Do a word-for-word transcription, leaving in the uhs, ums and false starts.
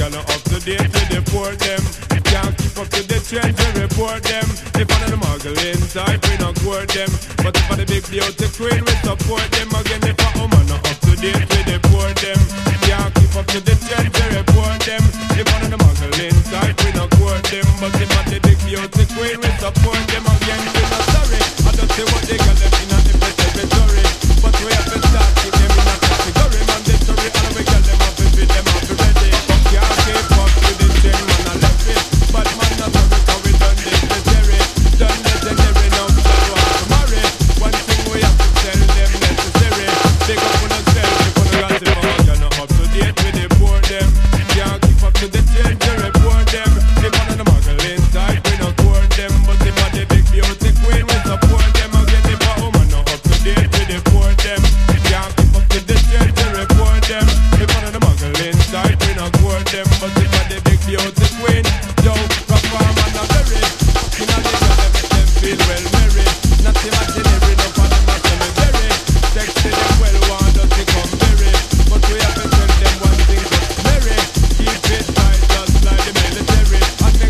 girl are up to date with the poor them. Can't keep up to the trends, we report them. If one of the muggling type, we not court them. But if for the big beauty queen, we support them. Again, if a woman not up to date with the poor them. Can't keep up to the trends, we report them. If one of the muggling type, we not court them. But if for the big beauty queen, we support them. Again, we not sorry. I don't see what they got them in a different territory. But we have to start keep them in a category. Mandatory, and we got them up and feed them up ready. Can't keep up to the trend, man, I left it. But man, not sorry, cause we done this necessary. Done legendary, now we don't want to marry. One thing we have to tell them necessary. Big up on ourselves, if we got it wrong. You're not up to date with the poor them. Can't keep up to the trend, you report them. If one of the muggling type, we not court them. But if one the big beauty queen, we support them. Again, if a woman not up to date with the poor them. Can't keep up to the trend, you report them. If one of the muggling type, we not court them. But if one the big beauty queen, don't